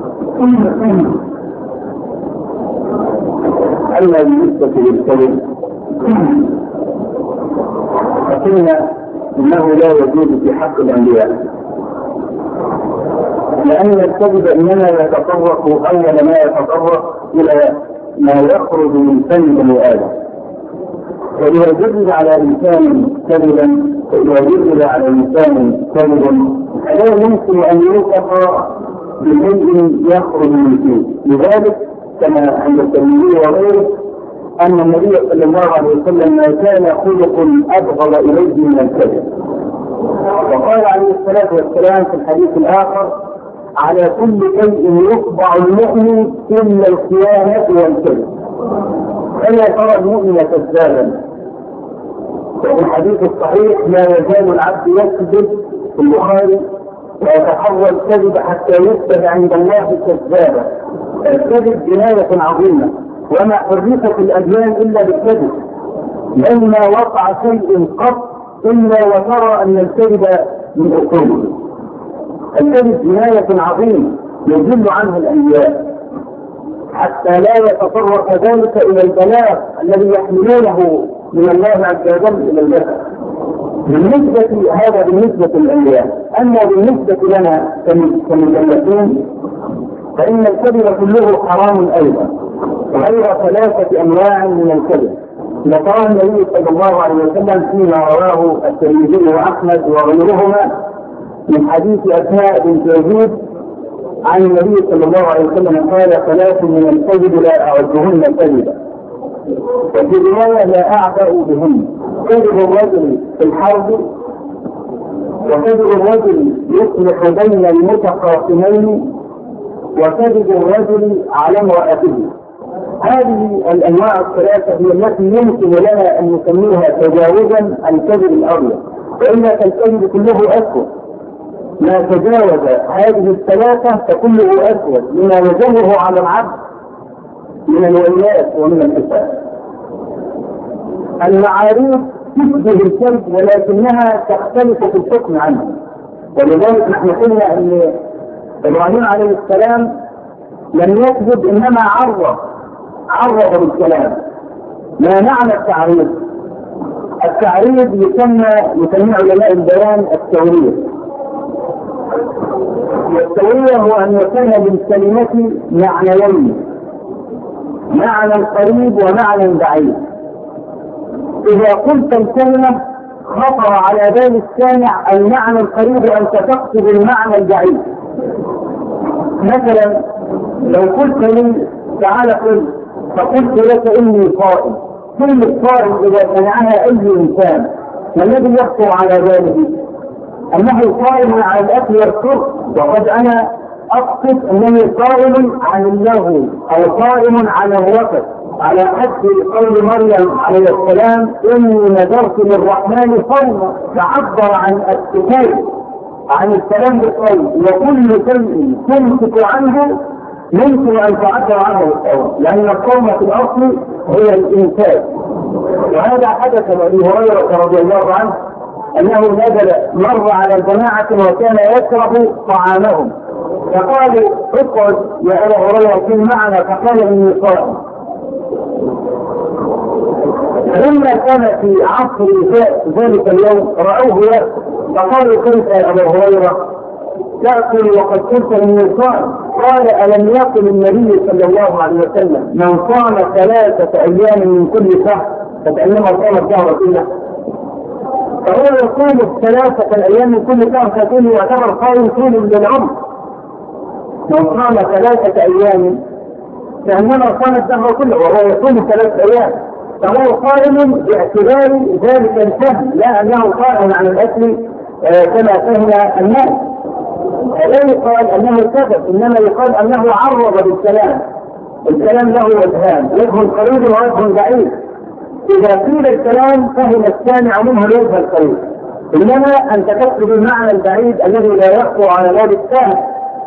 أما بالنسبة للكذب فقلنا إنه لا يجوز في حق الأنبياء، لأن الكذب إنما يتطرق أول ما يتطرق إلى ما يخرج من فم بني آدم. وإذا جرد على إنسان كذبا وإذا جرد على إنسان كذبا فلا يمكن أن يوصف بشيء يخرج من فيه. لذلك كما عند الترمذي وغيره أن النبي صلى الله عليه وسلم ما كان خلق أبغض إليه من الكذب. وقال عليه الصلاة والسلام في الحديث الآخر: على كل شيء يطبع المؤمن إلا الخيانة والكذب. فلا ترى المؤمن كذابا. وفي الحديث الصحيح: لا يزال العبد يكذب في البخاري ويتحول الكذب حتى يكتب عند الله كذابا. الكذب جناية عظيمة، وما حرفت الأديان إلا بالكذب، لأن ما وقع شيء قط إلا وترى أن الكذب من أصوله. الكذب جناية عظيمة يجل عنها الأنبياء حتى لا يتطرق ذلك إلى البلاغ الذي يحملونه من الله عز وجل إلى البشر. هذا بالنسبة للأنبياء. أما بالنسبة لنا كمكلفين فإن الكذب كله حرام أيضا، غير 3 أنواع من الكذب. ذكر النبي صلى الله عليه وسلم فيما رواه الترمذي وأحمد وغيرهما من حديث أسماء بنت يزيد عن النبي صلى الله عليه وسلم قال: 3 من الكذب لا أعدهن كذبا. وفي رواية: لا أعبأ بهن: كذب الرجل في الحرب، وكذب الرجل يصلح بين المتخاصمين، وكذب الرجل على امرأته. هذه الأنواع 3 هي التي يمكن لنا أن نسميها تجاوزا الكذب الأبيض، وإلا فالكذب كله أسود. ما تجاوز هذه 3 فكله أسود لما يجره على العبد من الولايات ومن الحساب. المعاريف تشبه الكذب ولكنها تختلف في الحكم عنه. ولذلك نحن قلنا أن إبراهيم عليه السلام لم يكذب، إنما عرض بالكلام. ما معنى التعريض؟ التعريض يسمى علماء البيان التورية. والتورية هو أن يكون للكلمة معنيين: معنى قريب ومعنى بعيد. إذا قلت الكلمة خطر على بال السامع المعنى القريب وأنت تقصد المعنى البعيد. مثلا لو قلت لي تعال قل، فقلت لك إني قائم. كلمة قائم إذا سمعها أي إنسان ما الذي يخطر على باله؟ أنه قائم على الأكل والشرب، وقد أنا أقصد أنني قائم عن اللغو أو قائم على الوقت، على حد قول مريم عليه السلام: إني نذرت للرحمن صوما، تعبر عن السكوت عن الكلام بالقول. وكل شيء تمسك عنه يمكن أن تعبر عنه بالقول، لأن القوم في الأصل هي الإنسان. وهذا حدث لأبي هريرة رضي الله عنه أنه نزل مر على الجماعة وكان يكره طعامهم، فقالوا: اقعد يا أبا هريرة كن معنا، فقال: إني صائم. لما كان في عصر ذلك اليوم رأوه يأكل فقالوا كيف يا أبا هريرة تأكل وقد كنت من الصائم؟ قال ألم يقل النبي صلى الله عليه وسلم من صام 3 أيام من كل شهر فكأنما صام الشهر كله؟ فهو يصوم 3 أيام من كل شهر فكأنه يعتبر صائم طول للعمر. من صام 3 أيام كأنما صام الشهر كله وهو يصوم 3 أيام، فهو قائم باعتبار ذلك الفهم، لا أنه قائم عن الأكل كما فهم الناس. لا يقال أنه كذب، إنما يقال أنه عرض بالكلام. الكلام له وجهان، وجه قريب ووجه بعيد. إذا قيل الكلام فهم السامع منه الوجه القريب، إنما أنت تكتب المعنى البعيد الذي لا يخطر على بال السامع.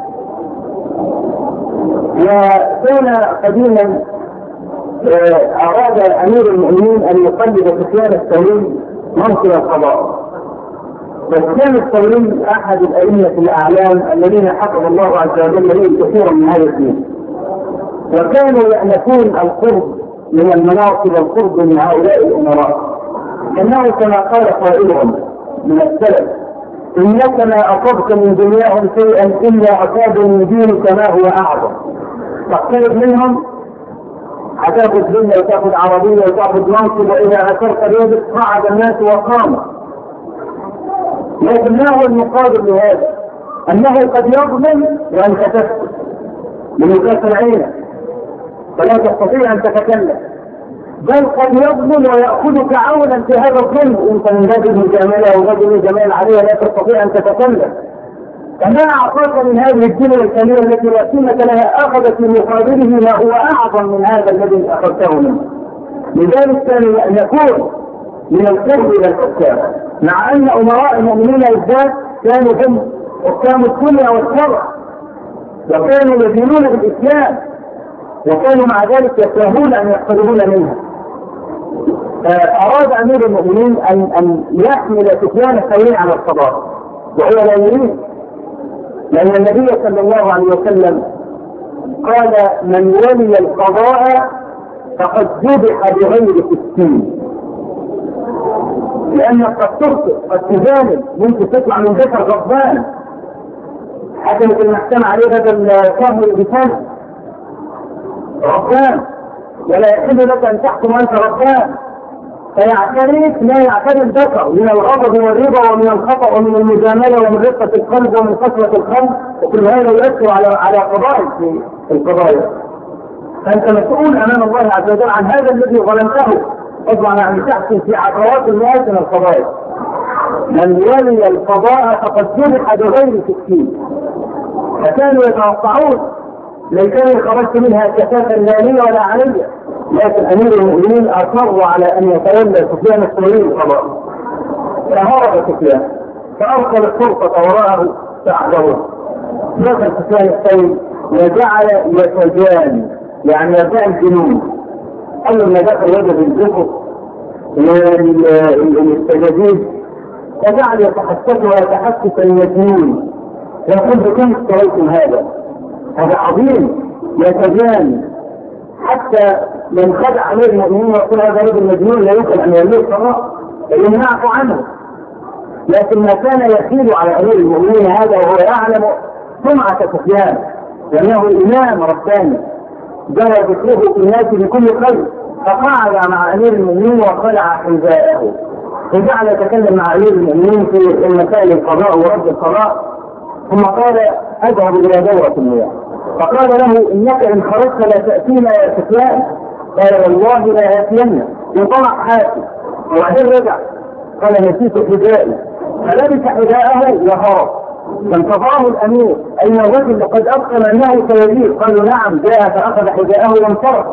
وكان قديما أراد أمير المؤمنين أن يقلد سفيان الثوري منصب القضاء، وسفيان الثوري أحد الأئمة الأعلام الذين حفظ الله عز وجل لهم كثيرا من هذا الدين، وكانوا يأنفون القرب من المناصب والقرب من هؤلاء الأمراء، إنه كما قال قائلهم من السلف إنك ما أصبت من دنياهم شيئا إلا أصاب من دينك ما هو أعظم. تقترب منهم هتاخذ دنيا وتاخذ عربية وتاخذ منصب، وإذا أثرت بيدك صعد الناس وقاموا. لكن ما هو المقابل لهذا؟ أنه قد يظلم وأنت تسكت لمكاسر عينك فلا تستطيع أن تتكلم، بل قد يظلم ويأخذك عونا في هذا الظلم، أنت من باب المجاملة وباب الجمال عليها لا تستطيع أن تتكلم. فما أعطاك من هذه الدنيا الكبيرة التي لا قيمة لها أخذت من مقابله ما هو أعظم من هذا الذي أخذته منه. لذلك كان يكون من القرب إلى الحكام، مع أن أمراء المؤمنين بالذات كانوا هم حكام الدنيا والشرع، وكانوا يدينون بالإسلام، وكانوا مع ذلك يكرهون أن يقتربون منها. أراد أمير المؤمنين أن يحمل سفيان الثوري على القضاء، وهو لا يريد، لأن النبي صلى الله عليه وسلم قال من ولي القضاء فقد ذبح بغير سكين، لأنك قد تخطئ قد تجامل، ممكن تطلع من ذكر غضبان حكمت المحكمة عليه بدل شهر بسنة غضبان، ولا يحل لك أن تحكم أنت غضبان، فيعترف لا يعترف ذكر من الغضب والرضا ومن الخطأ ومن المجاملة ومن رقة القلب ومن قسوة القلب، وكل هذا يؤثر على قضائك في القضايا. فأنت مسؤول أمام الله عز وجل عن هذا الذي ظلمته، طبعا عن تحكم في عشرات المئات من القضايا. من ولي القضاء فقد ذبح بغير سكين، فكانوا يتوقعون لو كان خرجت منها كفافا لا لي ولا علي، لكن أمير المؤمنين أصروا على أن يتولى سفيان الثوري القضاء، فهرب سفيان فأرسل الشرطة وراءه فأحضروه. دخل سفيان الثوري وجعل يتجان، يعني يبدأ الجنون. أول ما دخل وجد الجثث والسجاجيد وجعل يتحسس ويتحسس المجنون، يقول بكم اشتريتم هذا عظيم يتجان، حتى من خدع أمير المؤمنين ويقول هذا رجل مجنون لا يمكن أن يوليه القضاء يمنعه عنه. لكن ما كان يخيل على أمير المؤمنين هذا وهو يعلم سمعة سفيان لأنه الإمام رباني جرى ذكره في الناس بكل خير، فقعد مع أمير المؤمنين وخلع حذاءه وجعل يتكلم مع أمير المؤمنين في مسائل القضاء ورد القضاء، ثم قال أذهب إلى دورة المياه، فقال له إنك إن خرجت لا تأتينا يا سفيان، قال والله لا يأتينا، وطلع حافي وبعدين رجع قال نسيت حذائي، فلبس حذاءه وهرب، فانتظره الأمير أين الرجل لقد أبطل أنه سيجيب، قالوا نعم جاء فأخذ حذاءه وانصرف.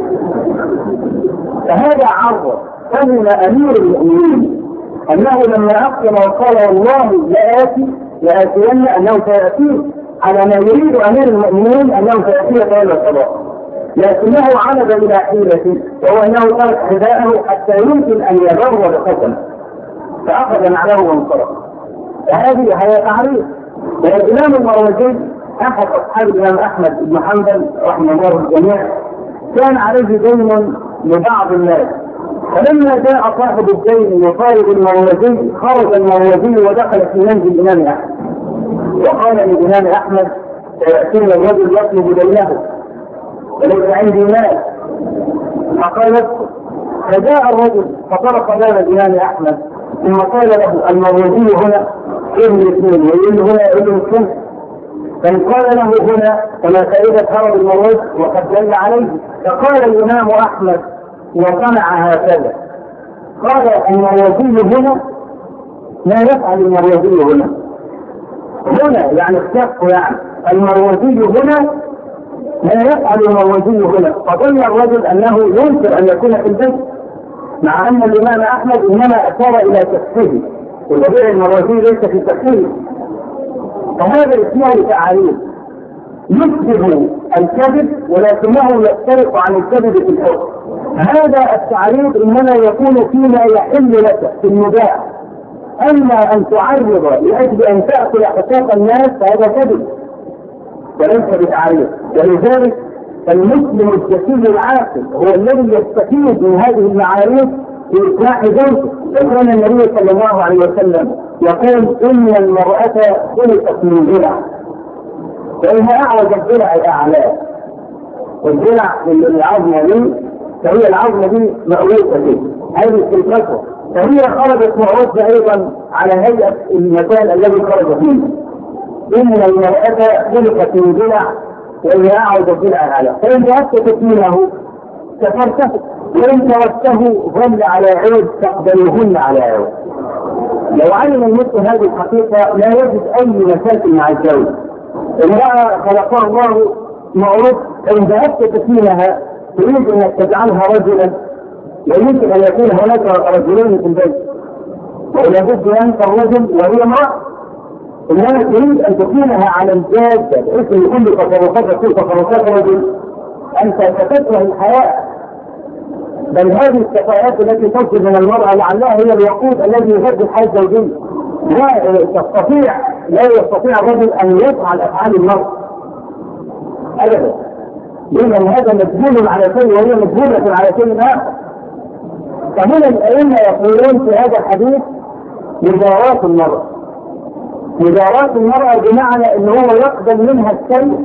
فهذا عرض فهم أمير المؤمنين أنه لما أقسم وقال والله لآتين أنه سيأتيه على ما يريد أمير المؤمنين أنه سيأتيه طوال القضاء، لكنه عمد إلى حيلة وهو أنه ترك حذاءه حتى يمكن أن يبر بقسم، فأخذ نعله وانصرف. وهذه هي تعريف. والإمام المروزي أحد أصحاب الإمام أحمد بن حنبل رحمه الله الجميع كان عليه دين لبعض الناس، فلما جاء صاحب الدين يطالب المروزي خرج المروزي ودخل في منزل الإمام أحمد وقال للإمام أحمد سيأتينا الرجل يطلب دينه وليس عندي مال. فقال فجاء الرجل فطرق باب الإمام أحمد ثم قال له المروزي هنا ابن اثنين ويقول هنا ابن الشمس. فقال له هنا فما فائدة هرب المروز وقد دل عليه. فقال الإمام أحمد وصنع هكذا قال المروزي هنا ما يفعل المروزي هنا يعني الشق يعني المروزي هنا ما يفعل المروزي هنا. فظن الرجل أنه ينكر أن يكون في البيت مع أن الإمام أحمد إنما أشار إلى تفسيره وبيع المروزي ليس في تفسيره. فهذا اسمه تعريض يشبه الكذب ولكنه يختلف عن الكذب في الحكم. هذا التعريض إنما يكون فيما يحل لك في المباح، أما أن تعرض لأجل أن تأكل حقوق الناس فهذا كذب وليس بتعريض. ولذلك المسلم الذكي العاقل هو الذي يستفيد من هذه المعاريض في إصلاح زوجته. وكان النبي صلى الله عليه وسلم يقول إن المرأة خلقت من ضلع فإنها أعوج الضلع أعلاه. والضلع العظمة دي فهي العظمة دي مأوية فيه هذه الخلقة فهي خرجت معوجة أيضا على هيئة المكان الذي خرج فيه. إن المرأة خلقت من ضلع وإنها أعوج الضلع أعلاه فإن ذهبت تكمينه كفرته وإن تركته ظل على عود تقبلهن على عود. لو علم المسلم هذه الحقيقة لا يجد أي مشاكل مع الزوج. امرأة خلقها الله معروف فإن ذهبت تكمينها تريد أن تجعلها رجلا ويمكن أن يكون هناك رجلين في البيت ولا بد أنت الرجل وهي امرأة إنما تريد أن تكونها على الجادة بحيث أن كل تصرفات كل تصرفات رجل أنت تكره الحياة. بل هذه الكفاءات التي تصل من المرأة لعلها هي الوقود الذي يهدد الحياة الزوجية. لا يستطيع الرجل أن يفعل أفعال المرأة أبدا لأن هذا مجبول على شيء وهي مجبولة على شيء آخر. فهنا الأئمة يقولون في هذا الحديث مداراة المرأة. مداراة المرأة بمعنى أنه هو يقبل منها الشيء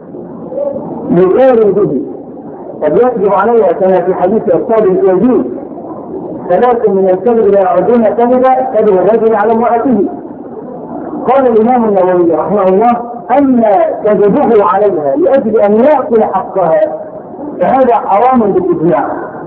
يغير به قد يجب عليها كما في حديث أصحاب اليزيد ثلاث من الكذب لا يعدون كذبا كذب الرجل على امرأته. قال الإمام النووي رحمه الله أما كذبه عليها لأجل أن يأكل حقها فهذا حرام بالإجماع.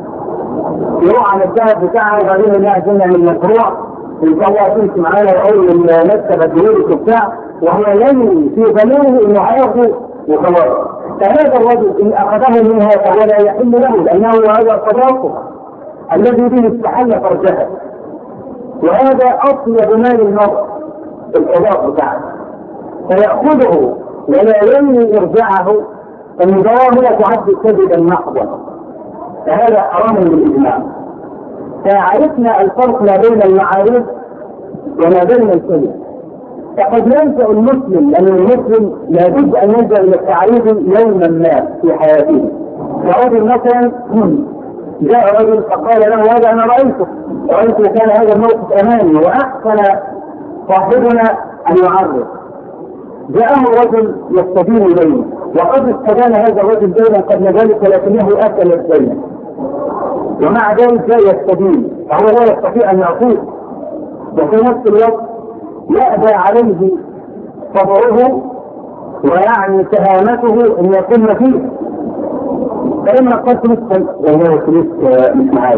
يروح على الذهب بتاعه وبعدين يأذن من المشروع إن شاء الله تمشي معانا وأول المكتب الدولي بتاع وهو ينوي في ضميره إنه هياخذ وخلاص. فهذا الرجل إن أخذه منها فهو لا يحل له لأنه هذا التداخل الذي به استحل فرجها وهذا أصل مال المرء القضاء بتاعه فيأخذه ولا ينوي إرجاعه فالمداراة هي تعد كذبا محضا فهذا حرام بالإجماع. فعرفنا الفرق ما بين المعارض وما بين الكذب. فقد ينسى المسلم لأن المسلم لابد أن يلجأ إلى التعريض يوما ما في حياته. فرجل مثلا جاء رجل فقال له هذا أنا رأيته كان هذا الموقف أمامي وأحسن صاحبنا أن يعرض. جاءه رجل يستدين إليه وقد استدان هذا الرجل دينا قبل ذلك ولكنه أكل الدين ومع ذلك لا يستدين فهو لا يستطيع أن يعطيه وفي نفس الوقت يأبى عليه صبره ويعني كهامته أن يكون فيه. فلما قلت مثل وهو فلوس مش معاي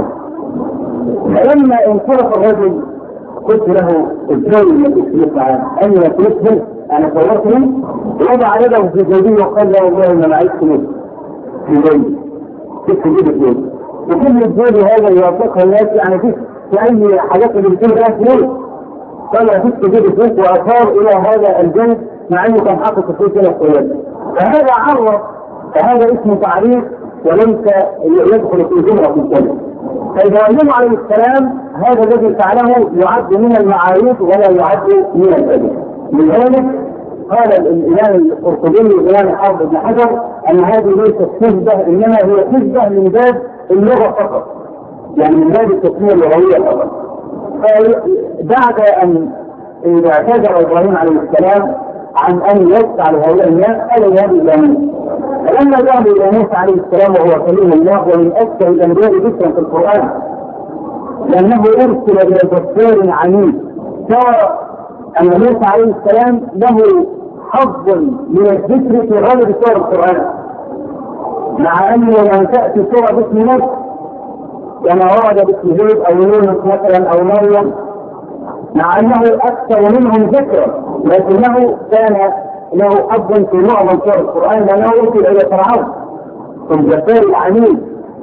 فلما انصرف الرجل قلت له ازاي فلوس معاي أي فلوس أنا صورته وضع يده في جيبه وقال له والله ما معيش فلوس في جيبي في جيبي وكل الجيب هذا يوافقها الناس يعني في أي حاجات اللي بتكون لها فلوس قال أفكت جيب فلوس وأشار إلى هذا الجنب مع أنه كان حاطط فلوس إلى القيادة. فهذا عرض فهذا اسمه تعريف وليس يدخل في جمرة الكلمة. فإذا النبي عليه السلام هذا الذي فعله يعد من المعاريض ولا يعد من الكذب. لذلك قال الإمام القرطبي الإمام الحافظ ابن حجر أن هذه ليست كذبة إنما هي كذبة من باب اللغة فقط يعني من باب التسمية اللغوية فقط. بعد أن اعتذر إبراهيم عليه السلام عن أن يسعى لهؤلاء الناس قال يذهبوا إلى موسى. فلما ذهبوا إلى موسى عليه السلام وهو كليم الله ومن أكثر الأنبياء ذكرا في القرآن، لأنه أرسل إلى جبار عنيد، سواء أن موسى عليه السلام له حظ من الذكر في غالب سور القرآن، مع أنه لما تأتي سورة باسم نفس كما ورد باسم زيد أو يونس مثلا أو مريم، مع أنه أكثر منهم ذكرا، لكنه كان له حظ في معظم سور القرآن لأنه أرسل إلى فرعون الجبار العنيد،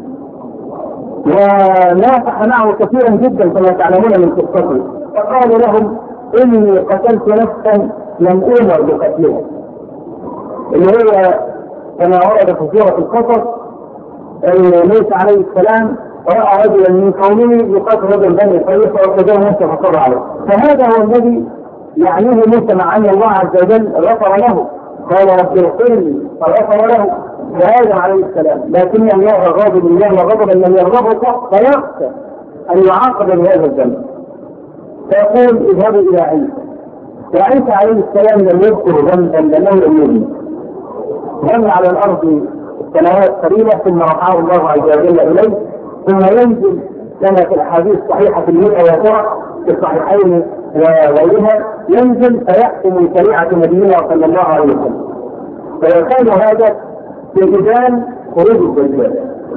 ونافح معه كثيرا جدا كما تعلمون من قصته. فقال لهم إني قتلت نفسا لم أؤمر بقتلها، اللي هو كما ورد في سورة القصص أن موسى عليه السلام رأى رجلا من قومه يقاتل رجل بني إسرائيل فأخذوه موسى فصر عليه. فهذا هو الذي يعنيه موسى، مع أن الله عز وجل غفر له، قال رب اغفر لي فغفر له وآدم عليه السلام، لكن الله غاضب الله وغضبا لم يغضبه فيخشى أن يعاقب بهذا الذنب، فيقول اذهبوا إلى عيسى. وعيسى عليه السلام لم يذكر ذنبا لأنه لم يؤمن، ظل على الأرض سنوات قليلة ثم رفعه الله عز وجل إليه، ثم ينزل كما في الأحاديث الصحيحة المتواترة في الصحيحين وغيرها، ينزل فيحكم شريعة نبينا صلى الله عليه وسلم، فيكون هذا في جدال خروج الدجال.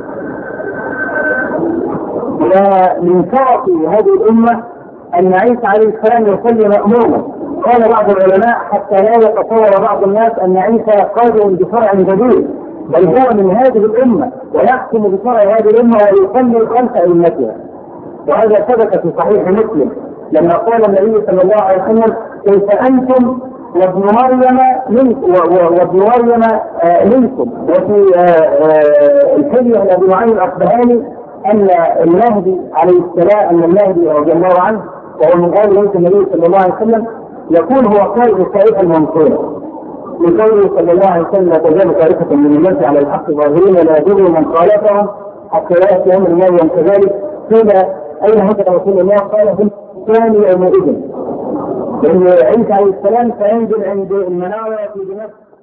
ومن شرف هذه الأمة أن عيسى عليه السلام يصلي مأموما. قال بعض العلماء حتى لا يتصور بعض الناس أن عيسى قادم بفرع جديد، بل هو من هذه الأمة ويحكم بفرع هذه الأمة ويصلي خلف أئمتها. وهذا ثبت في صحيح مسلم لما قال النبي صلى الله عليه وسلم كيف أنتم وابن مريم منكم. وفي الحلية لأبي نعيم الأصبهاني أن المهدي عليه السلام، أن المهدي رضي الله عنه وهو من قال بيت النبي صلى الله عليه وسلم يكون هو قائد الطائفة المنصورة، لقوله صلى الله عليه وسلم لا تزال طائفة من الناس على الحق ظاهرين لا يضر من خالفهم حتى يأتي أمر الله. كذلك قيل أين هدى رسول الله؟ قال هم ثاني يومئذ، لأن عيسى عليه السلام سينزل عند المنارة في دمشق